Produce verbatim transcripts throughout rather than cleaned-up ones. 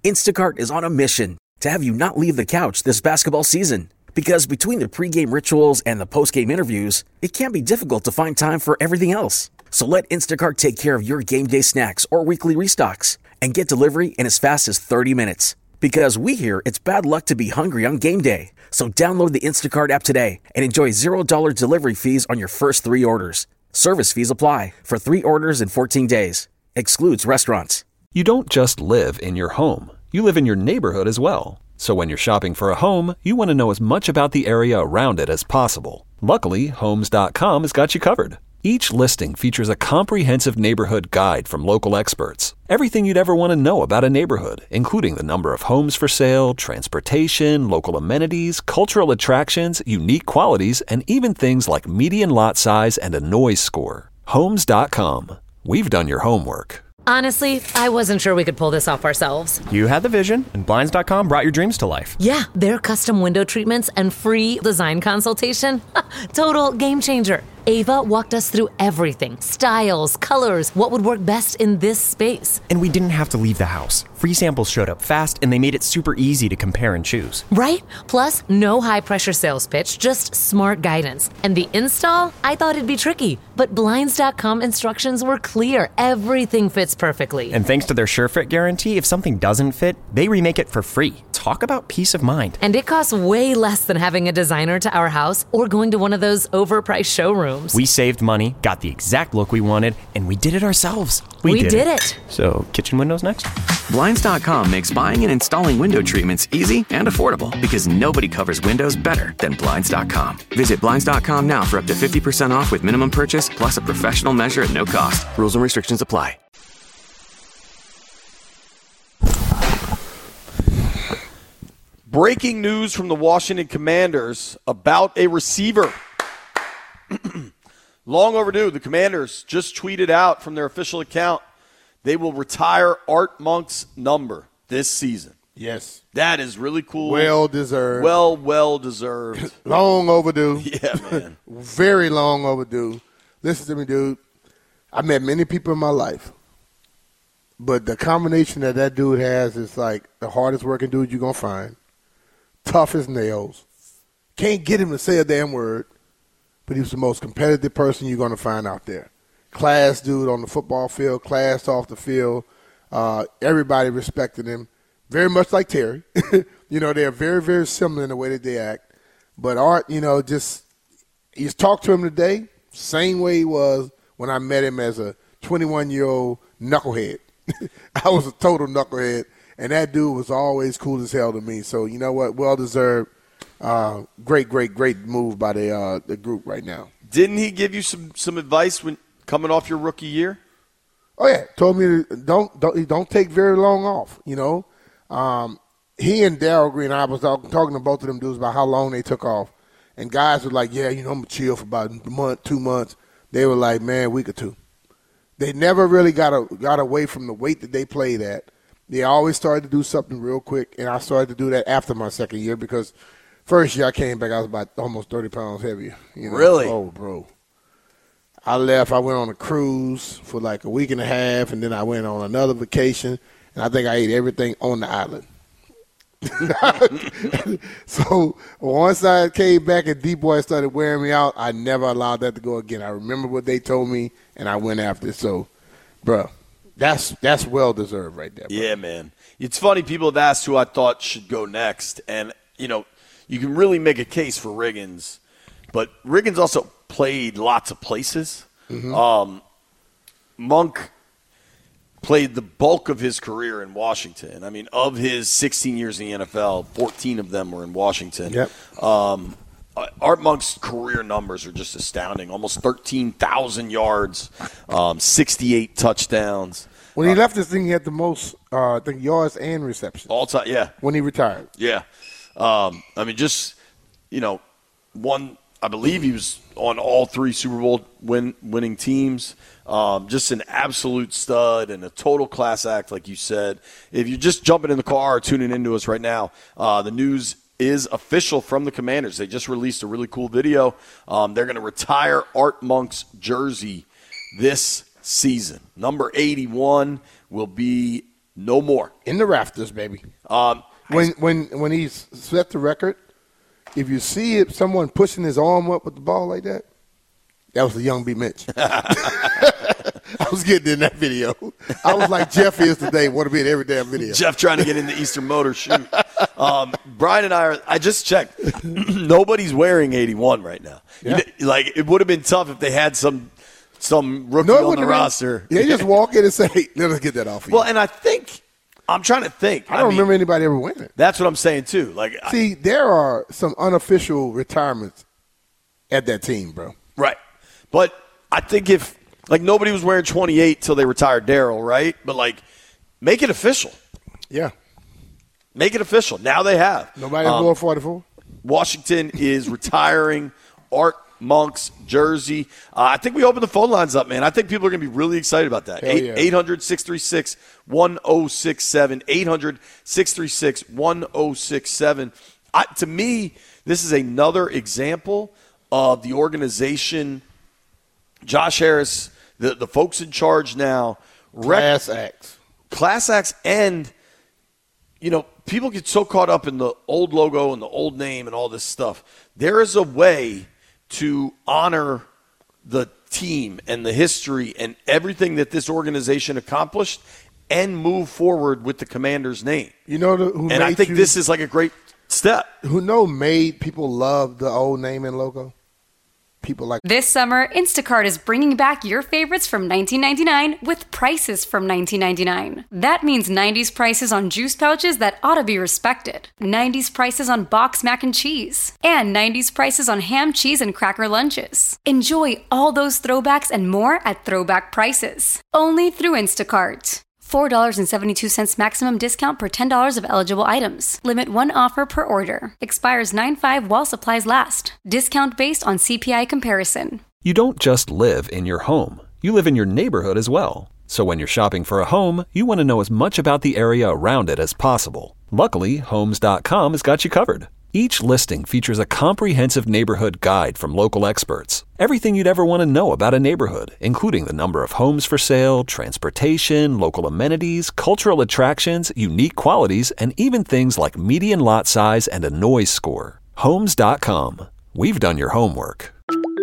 Instacart is on a mission to have you not leave the couch this basketball season. Because between the pregame rituals and the postgame interviews, it can be difficult to find time for everything else. So let Instacart take care of your game day snacks or weekly restocks and get delivery in as fast as thirty minutes. Because we hear it's bad luck to be hungry on game day. So download the Instacart app today and enjoy zero dollars delivery fees on your first three orders. Service fees apply for three orders in fourteen days. Excludes restaurants. You don't just live in your home. You live in your neighborhood as well. So when you're shopping for a home, you want to know as much about the area around it as possible. Luckily, Homes dot com has got you covered. Each listing features a comprehensive neighborhood guide from local experts. Everything you'd ever want to know about a neighborhood, including the number of homes for sale, transportation, local amenities, cultural attractions, unique qualities, and even things like median lot size and a noise score. Homes dot com. We've done your homework. Honestly, I wasn't sure we could pull this off ourselves. You had the vision, and Blinds dot com brought your dreams to life. Yeah, their custom window treatments and free design consultation. Total game changer. Ava walked us through everything. Styles, colors, what would work best in this space. And we didn't have to leave the house. Free samples showed up fast, and they made it super easy to compare and choose. Right? Plus, no high-pressure sales pitch, just smart guidance. And the install? I thought it'd be tricky, but Blinds dot com instructions were clear. Everything fits perfectly. And thanks to their SureFit guarantee, if something doesn't fit, they remake it for free. Talk about peace of mind. And it costs way less than having a designer to our house or going to one of those overpriced showrooms. We saved money, got the exact look we wanted, and we did it ourselves. We, we did, did it. it. So, kitchen windows next? Blinds dot com makes buying and installing window treatments easy and affordable because nobody covers windows better than Blinds dot com. Visit Blinds dot com now for up to fifty percent off with minimum purchase plus a professional measure at no cost. Rules and restrictions apply. Breaking news from the Washington Commanders about a receiver. Long overdue. The Commanders just tweeted out from their official account they will retire Art Monk's number this season. Yes. That is really cool. Well deserved. Well, well deserved. Long overdue. Yeah, man. Very long overdue. Listen to me, dude. I met many people in my life, but the combination that that dude has is like the hardest working dude you're going to find. Tough as nails. Can't get him to say a damn word, but he was the most competitive person you're going to find out there. Class dude on the football field, class off the field. Uh, everybody respected him. Very much like Terry. You know, they're very, very similar in the way that they act. But Art, you know, just you just talk to him today, same way he was when I met him as a twenty-one-year-old knucklehead. I was a total knucklehead, and that dude was always cool as hell to me. So, you know what, well-deserved. Uh, great, great, great move by the uh, the group right now. Didn't he give you some, some advice when coming off your rookie year? Oh yeah, told me to don't don't don't take very long off. You know, um, he and Darryl Green, I was talking to both of them dudes about how long they took off, and guys were like, yeah, you know, I'm gonna chill for about a month, two months. They were like, man, a week or two. They never really got a, got away from the weight that they played at. They always started to do something real quick, and I started to do that after my second year because. First year I came back, I was about almost thirty pounds heavier. You know? Really? Oh, bro. I left. I went on a cruise for like a week and a half, and then I went on another vacation, and I think I ate everything on the island. So once I came back and D-Boy started wearing me out, I never allowed that to go again. I remember what they told me, and I went after it. So, bro, that's, that's well-deserved right there, bro. Yeah, man. It's funny. People have asked who I thought should go next, and, you know, you can really make a case for Riggins, but Riggins also played lots of places. Mm-hmm. Um, Monk played the bulk of his career in Washington. I mean, of his sixteen years in the N F L, fourteen of them were in Washington. Yep. Um, Art Monk's career numbers are just astounding. Almost thirteen thousand yards, um, sixty-eight touchdowns. When he uh, left this thing, he had the most, uh, I think, yards and receptions. All time, yeah. When he retired. Yeah. Um, I mean, just, you know, one, I believe he was on all three Super Bowl win, winning teams. Um, just an absolute stud and a total class act, like you said. If you're just jumping in the car or tuning into us right now, uh, the news is official from the Commanders. They just released a really cool video. Um, they're going to retire Art Monk's jersey this season. Number eighty-one will be No more. In the rafters, baby. Um, when when when he set the record, if you see it, someone pushing his arm up with the ball like that, that was the young B. Mitch. I was getting in that video. I was like Jeff is today, want to be in every damn video. Jeff trying to get in the Eastern Motor shoot. Um, Brian and I are, I just checked. Nobody's wearing eighty-one right now. Yeah. You, like, it would have been tough if they had some some rookie no, on the roster. Been, they just walk in and say, hey, let us get that off of you. Well, and I think, I'm trying to think. I don't I mean, remember anybody ever winning it. That's what I'm saying, too. Like, See, I, there are some unofficial retirements at that team, bro. Right. But I think if, like, nobody was wearing twenty-eight till they retired Darryl, right? But, like, make it official. Yeah. Make it official. Now they have. Nobody um, wore forty-four. Washington is retiring Art Monk's jersey. Uh, I think we opened the phone lines up, man. I think people are going to be really excited about that. eight hundred, six three six, one oh six seven. eight hundred, six three six, one oh six seven. I, to me, this is another example of the organization, Josh Harris, the, the folks in charge now. Class acts. Class acts and, you know, people get so caught up in the old logo and the old name and all this stuff. There is a way to honor the team and the history and everything that this organization accomplished and move forward with the Commander's name. You know the, who And made I think you, this is like a great step. Who know made people love the old name and logo? People like This summer, Instacart is bringing back your favorites from nineteen ninety-nine with prices from nineteen ninety-nine. That means nineties prices on juice pouches that ought to be respected, nineties prices on box mac and cheese, and nineties prices on ham, cheese, and cracker lunches. Enjoy all those throwbacks and more at throwback prices. Only through Instacart. four dollars and seventy-two cents maximum discount per ten dollars of eligible items. Limit one offer per order. Expires nine five while supplies last. Discount based on C P I comparison. You don't just live in your home. You live in your neighborhood as well. So when you're shopping for a home, you want to know as much about the area around it as possible. Luckily, Homes dot com has got you covered. Each listing features a comprehensive neighborhood guide from local experts. Everything you'd ever want to know about a neighborhood, including the number of homes for sale, transportation, local amenities, cultural attractions, unique qualities, and even things like median lot size and a noise score. Homes dot com. We've done your homework.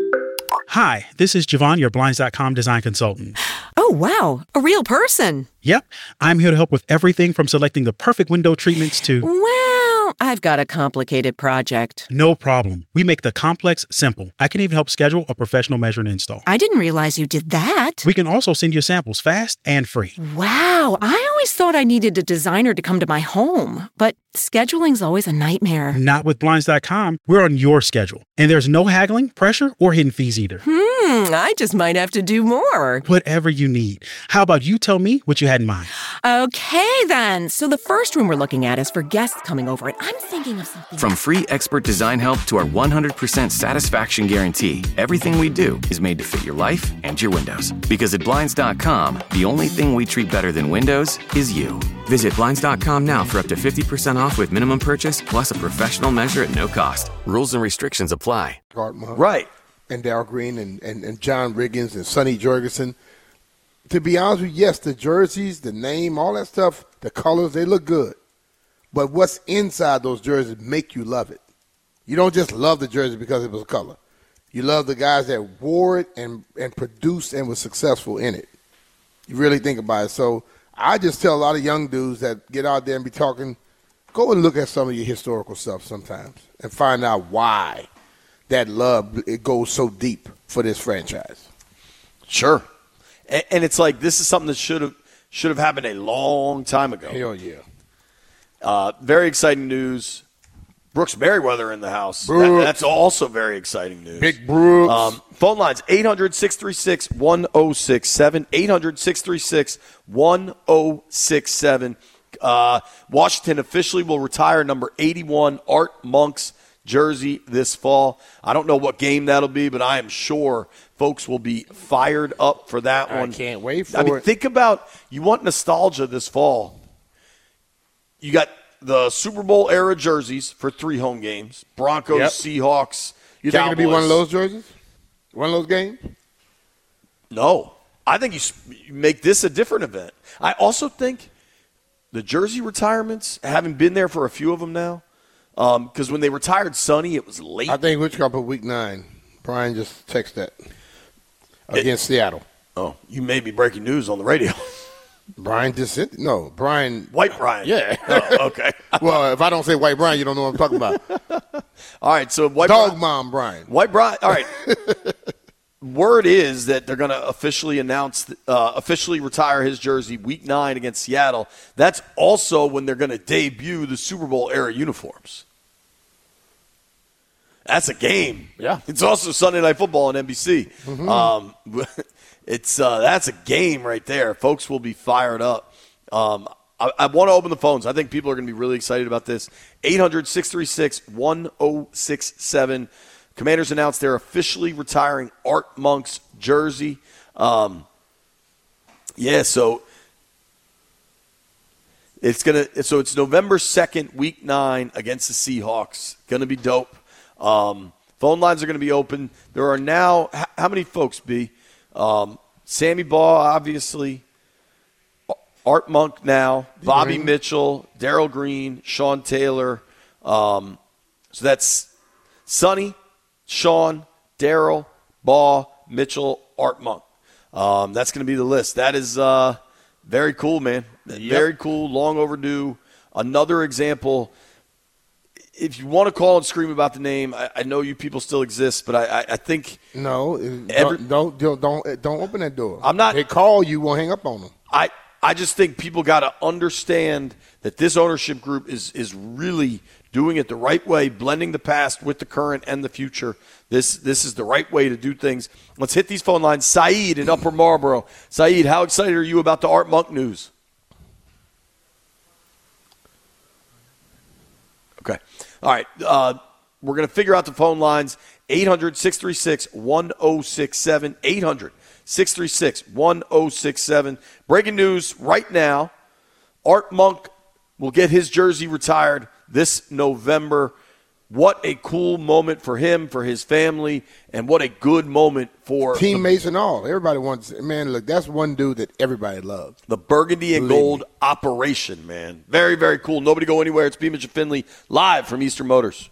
Hi, this is Javon, your Blinds dot com design consultant. Oh, wow. A real person. Yep. I'm here to help with everything from selecting the perfect window treatments to... Well, I've got a complicated project. No problem. We make the complex simple. I can even help schedule a professional measure and install. I didn't realize you did that. We can also send you samples fast and free. Wow. I always thought I needed a designer to come to my home, but scheduling's always a nightmare. Not with Blinds dot com. We're on your schedule. And there's no haggling, pressure, or hidden fees either. Hmm, I just might have to do more. Whatever you need. How about you tell me what you had in mind? Okay, then. So the first room we're looking at is for guests coming over, and I'm thinking of something. From free expert design help to our one hundred percent satisfaction guarantee, everything we do is made to fit your life and your windows. Because at Blinds dot com, the only thing we treat better than windows is you. Visit Blinds dot com now for up to fifty percent off with minimum purchase plus a professional measure at no cost. Rules and restrictions apply. Right. And Darryl Green and, and, and John Riggins and Sonny Jurgensen. To be honest with you, yes, the jerseys, the name, all that stuff, the colors, they look good. But what's inside those jerseys make you love it. You don't just love the jersey because it was a color. You love the guys that wore it and, and produced and was successful in it. You really think about it. So I just tell a lot of young dudes that get out there and be talking, go and look at some of your historical stuff sometimes and find out why that love, it goes so deep for this franchise. Sure. And, and it's like this is something that should have should have happened a long time ago. Hell yeah. Uh, very exciting news. Brooks Merriweather in the house. Brooks. That, that's also very exciting news. Big Brooks. Um, phone lines, eight hundred, six three six, one oh six seven, eight hundred, six three six, one oh six seven. Uh, Washington officially will retire number eighty-one, Art Monk's jersey this fall. I don't know what game that'll be, but I am sure folks will be fired up for that one. I can't wait for I mean, it. think about, you want nostalgia this fall. You got the Super Bowl era jerseys for three home games. Broncos, Yep. Seahawks, You think it'll be Cowboys. one of those jerseys? One of those games? No. I think you, you make this a different event. I also think the jersey retirements, having been there for a few of them now, because um, when they retired Sonny, it was late. I think which couple week nine. Brian just texted that against it, Seattle. Oh, you made me breaking news on the radio. Brian just said no. Brian White Brian. Yeah. Oh, okay. Well, if I don't say White Brian, you don't know what I'm talking about. All right. So White Dog Brian, Mom Brian. White Brian. All right. Word is that they're going to officially announce, uh, officially retire his jersey week nine against Seattle. That's also when they're going to debut the Super Bowl era uniforms. That's a game. Yeah. It's also Sunday Night Football on N B C. Mm-hmm. Um, it's uh, that's a game right there. Folks will be fired up. Um, I, I want to open the phones. I think people are going to be really excited about this. eight hundred, six three six, one oh six seven. Commanders announced they're officially retiring Art Monk's jersey. Um, yeah, so it's gonna. So it's November second, week nine against the Seahawks. Going to be dope. Um, phone lines are going to be open. There are now, how many folks, B? Um, Sammy Baugh, obviously. Art Monk now. Bobby Green. Mitchell. Darryl Green. Sean Taylor. Um, so that's Sonny, Sean, Darryl, Baugh, Mitchell, Art Monk. Um, that's going to be the list. That is uh, very cool, man. Yep. Very cool. Long overdue. Another example. If you want to call and scream about the name, I, I know you people still exist, but I, I, I think no, every, don't, don't don't don't open that door. I'm not. They call you, won't hang up on them. I I just think people got to understand that this ownership group is is really doing it the right way, blending the past with the current and the future. This this is the right way to do things. Let's hit these phone lines. Saeed in Upper Marlboro. Saeed, how excited are you about the Art Monk news? Okay. All right. Uh, we're going to figure out the phone lines. eight hundred, six three six, one oh six seven. eight hundred, six three six, one oh six seven. Breaking news right now. Art Monk will get his jersey retired this November. What a cool moment for him, for his family, and what a good moment for teammates the, and all. Everybody wants, man, look, that's one dude that everybody loves. The Burgundy and Believe Gold me. operation, man. Very, very cool. Nobody go anywhere. It's Beamish and Finley live from Eastern Motors.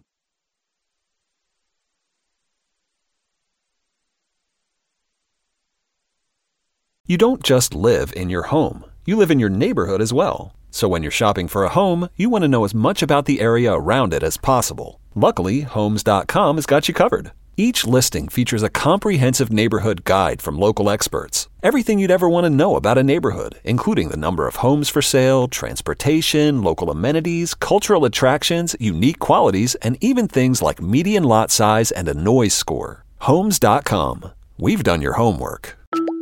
You don't just live in your home. You live in your neighborhood as well. So when you're shopping for a home, you want to know as much about the area around it as possible. Luckily, Homes dot com has got you covered. Each listing features a comprehensive neighborhood guide from local experts. Everything you'd ever want to know about a neighborhood, including the number of homes for sale, transportation, local amenities, cultural attractions, unique qualities, and even things like median lot size and a noise score. Homes dot com. We've done your homework.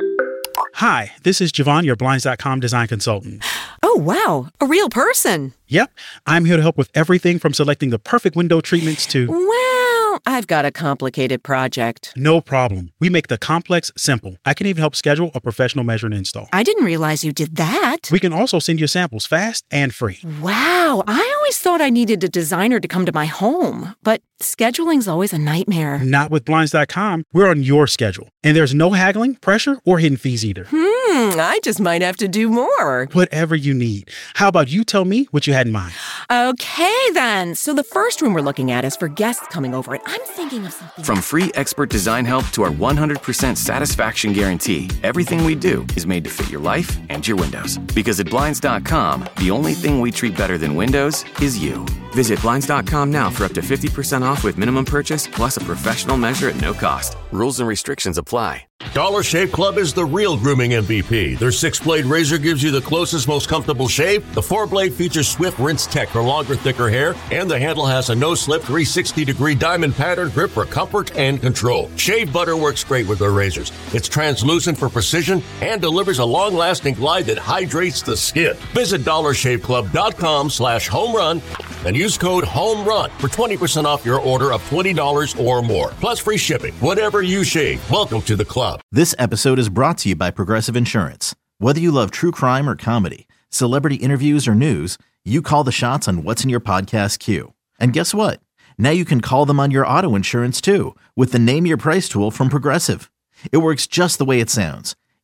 Hi, this is Javon, your Blinds dot com design consultant. Oh, wow. A real person. Yep. I'm here to help with everything from selecting the perfect window treatments to... Well, I've got a complicated project. No problem. We make the complex simple. I can even help schedule a professional measure and install. I didn't realize you did that. We can also send you samples fast and free. Wow. I always thought I needed a designer to come to my home, but scheduling's always a nightmare. Not with Blinds dot com. We're on your schedule. And there's no haggling, pressure, or hidden fees either. Hmm, I just might have to do more. Whatever you need. How about you tell me what you had in mind? Okay, then. So the first room we're looking at is for guests coming over, and I'm thinking of something... From free expert design help to our one hundred percent satisfaction guarantee, everything we do is made to fit your life and your windows. Because at Blinds dot com, the only thing we treat better than windows is you. Visit Blinds dot com now for up to fifty percent off with minimum purchase plus a professional measure at no cost. Rules and restrictions apply. Dollar Shave Club is the real grooming M V P. Their six-blade razor gives you the closest, most comfortable shave. The four-blade features Swift Rinse Tech for longer, thicker hair. And the handle has a no-slip three hundred sixty degree diamond pattern grip for comfort and control. Shave butter works great with their razors. It's translucent for precision and delivers a long-lasting glide that hydrates the skin. Visit dollar shave club dot com slash home run and use code HOMERUN for twenty percent off your order of twenty dollars or more. Plus free shipping. Whatever you shave, welcome to the club. This episode is brought to you by Progressive Insurance. Whether you love true crime or comedy, celebrity interviews or news, you call the shots on what's in your podcast queue. And guess what? Now you can call them on your auto insurance too with the Name Your Price tool from Progressive. It works just the way it sounds.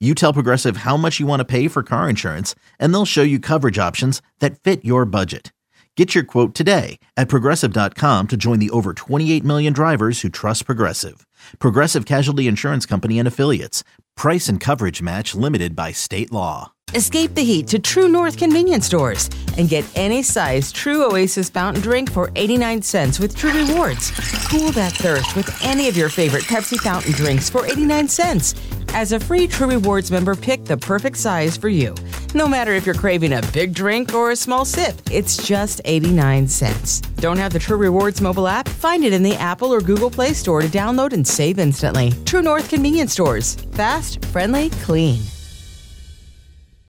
You tell Progressive how much you want to pay for car insurance, and they'll show you coverage options that fit your budget. Get your quote today at Progressive dot com to join the over twenty-eight million drivers who trust Progressive. Progressive Casualty Insurance Company and Affiliates. Price and coverage match limited by state law. Escape the heat to True North convenience stores and get any size True Oasis fountain drink for eighty-nine cents with True Rewards. Cool that thirst with any of your favorite Pepsi fountain drinks for eighty-nine cents. As a free True Rewards member, pick the perfect size for you. No matter if you're craving a big drink or a small sip, it's just eighty-nine cents. Don't have the True Rewards mobile app? Find it in the Apple or Google Play Store to download and save instantly. True North convenience stores. Fast, friendly, clean.